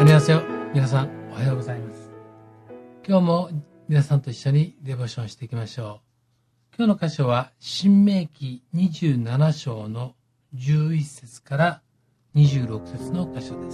안녕하세요。皆さんおはようございます。今日も皆さんと一緒にデボーションしていきましょう。今日の箇所は申命記27章の11節から26節の箇所です。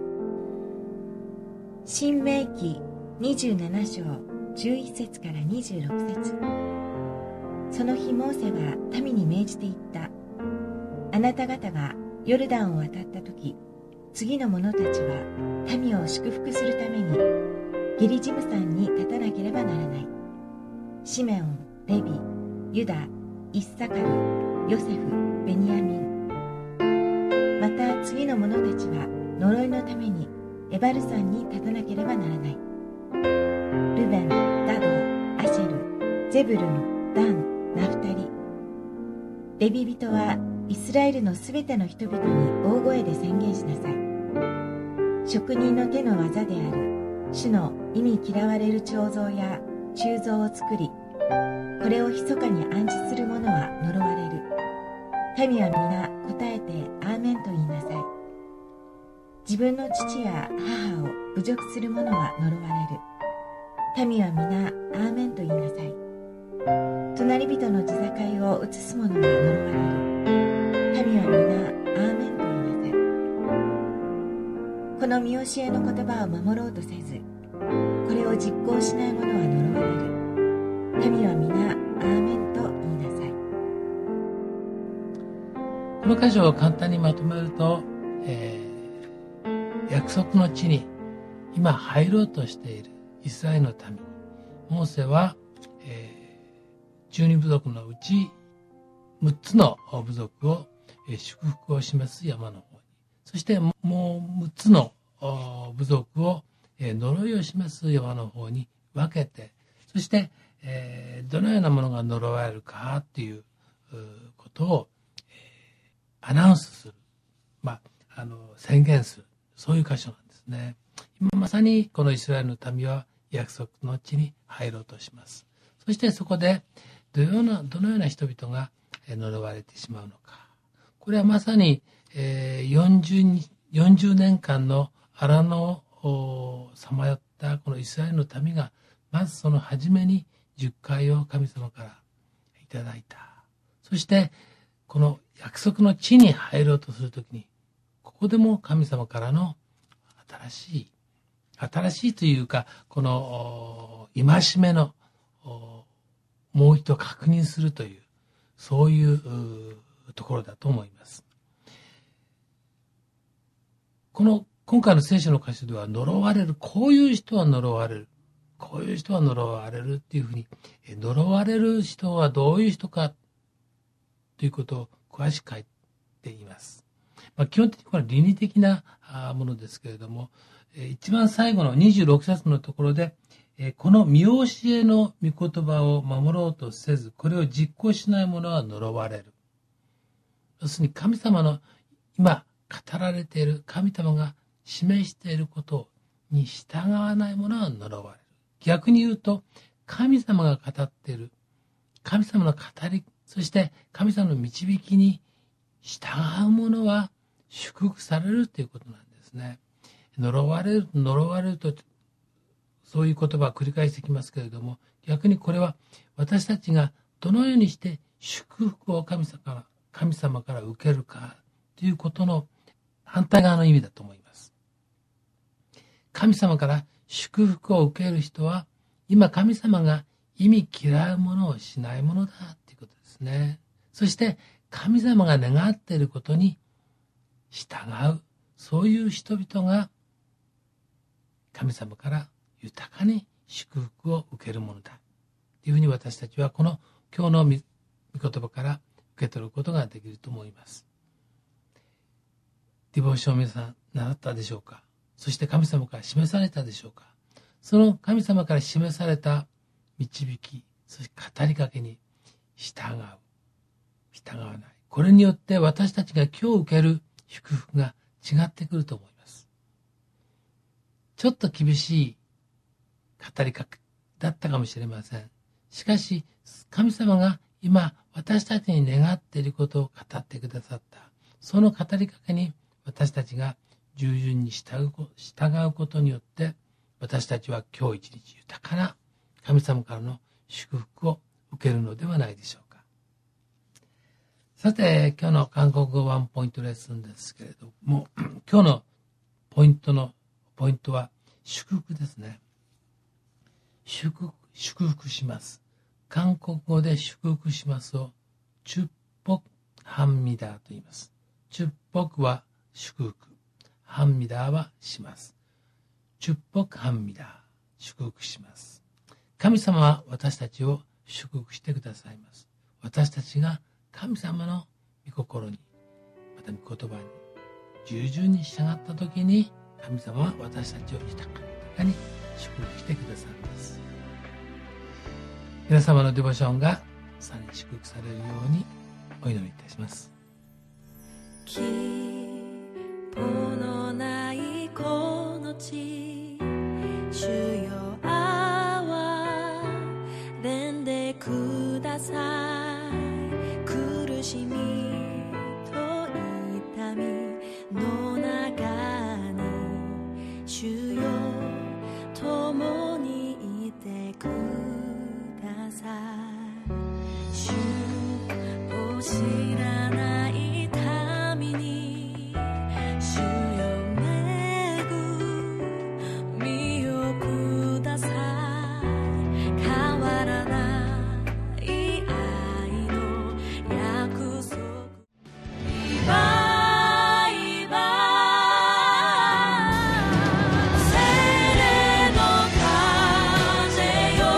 申命記27章11節から26節。その日モーセは民に命じて言った。あなた方がヨルダンを渡った時、次の者たちは民を祝福するためにゲリジム山に立たなければならない。シメオン、レビ、ユダ、イッサカル、ヨセフ、ベニヤミン。また次の者たちは呪いのためにエバル山に立たなければならない。ルベン、ガド、アシェル、ゼブルン、ダン、ナフタリ。レビ人はイスラエルのすべての人々に大声で宣言しなさい。職人の手の技である主の忌み嫌われる彫像や鋳造を作り、これを密かに暗示する者は呪われる。民は皆答えてアーメンと言いなさい。自分の父や母を侮辱する者は呪われる。民は皆アーメンと言いなさい。隣人の地境を移す者は呪われる。民は皆アーメンと言いなさい。この見教えの言葉を守ろうとせず、これを実行しない者は呪われる。民は皆アーメンと言いなさい。 この箇所を簡単にまとめると、約束の地に今入ろうとしているイスラエルの民、モーセは、12部族のうち6つの部族を祝福を示す山の方に、そしてもう6つの部族を呪いを示す山の方に分けて、そしてどのようなものが呪われるかということをアナウンスする、宣言する、そういう箇所なんですね。今まさにこのイスラエルの民は約束の地に入ろうとします。そしてそこでどのような人々が呪われてしまうのか。これはまさに40年間の荒野をさまよったこのイスラエルの民が、まずその初めに10回を神様からいただいた。そしてこの約束の地に入ろうとするときに、ここでも神様からの新しいというか、この戒めのもう一度確認するという、そういうところだと思います。今回の聖書の箇所では、呪われる、こういう人は呪われる、こういう人は呪われるっていうふうに、呪われる人はどういう人かということを詳しく書いています。基本的にこれは倫理的なものですけれども、一番最後の26節のところで、この見教えの御言葉を守ろうとせず、これを実行しない者は呪われる。要するに神様の今語られている、神様が示していることに従わない者は呪われる。逆に言うと、神様が語っている、神様の語り、そして神様の導きに従う者は祝福されるということなんですね。呪われると、そういう言葉を繰り返してきますけれども、逆にこれは私たちがどのようにして祝福を神様から受けるかということの反対側の意味だと思います。神様から祝福を受ける人は、今神様が忌み嫌うものをしないものだということですね。そして神様が願っていることに従う、そういう人々が神様から豊かに祝福を受けるものだというふうに、私たちはこの今日の御言葉から受け取ることができると思います。ディボーションを皆さん習ったでしょうか。そして神様から示されたでしょうか。その神様から示された導き、そして語りかけに従わない。これによって私たちが今日受ける祝福が違ってくると思います。ちょっと厳しい語りかけだったかもしれません。しかし、神様が今私たちに願っていることを語ってくださった。その語りかけに私たちが従順に従うことによって、私たちは今日一日豊かな神様からの祝福を受けるのではないでしょうか。さて、今日の韓国語ワンポイントレッスンですけれども、今日のポイントは祝福ですね。祝福します。韓国語で祝福しますを축복합니다と言います。축복は祝福、합니다はします。축복합니다、祝福します。神様は私たちを祝福してくださいます。私たちが神様の御心に、また御言葉に従順に従ったときに、神様は私たちを豊かに祝福してくださいます。皆様のデボションがさらに祝福されるようにお祈りいたします。 希望のないこの地、主よ憐れんでください。苦しみと痛みの中に、主よ共にいてください。主を知らない民に、主よ恵みをください。変わらない愛の約束。リバイバル、精霊の風よ。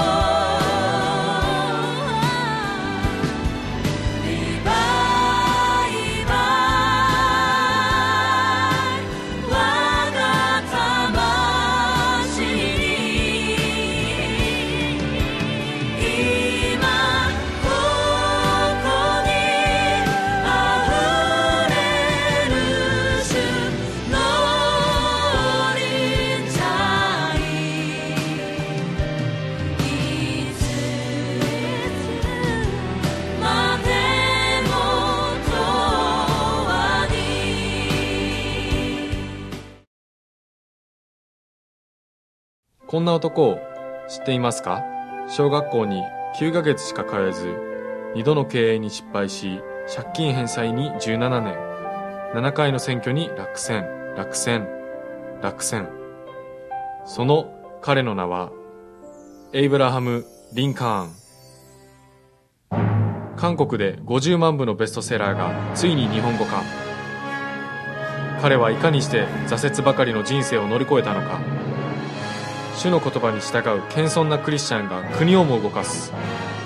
リバイバル、我が魂に、今ここにあふれる主の臨在。いつまでも永遠に。 こんな男を知っていますか？小学校に9ヶ月しか通えず、2度の経営に失敗し、借金返済に17年、7回の選挙に落選。その彼の名は、エイブラハム・リンカーン。韓国で50万部のベストセラーがついに日本語化。彼はいかにして挫折ばかりの人生を乗り越えたのか。主の言葉に従う謙遜なクリスチャンが国をも動かす。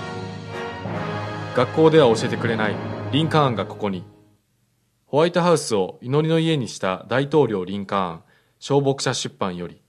学校では教えてくれないリンカーンがここに。ホワイトハウスを祈りの家にした大統領リンカーン、小牧者出版より。